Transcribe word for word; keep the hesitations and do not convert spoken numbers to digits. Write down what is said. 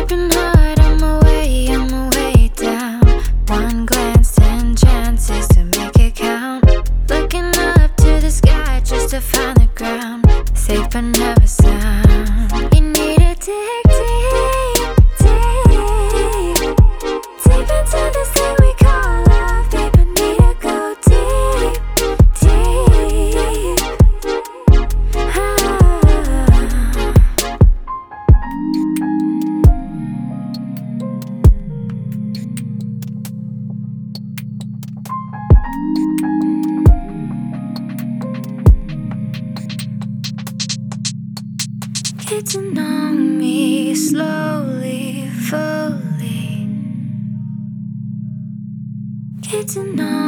Tripping hard, I'm away, I'm away down. One glance, ten chances to make it count. Looking up to the sky just to find the ground. Safe but never sound. You need to dig deep, deep, deep into this thing we call love. Baby, need to go deep, deep. Ah. Get to know me slowly, fully. Get to know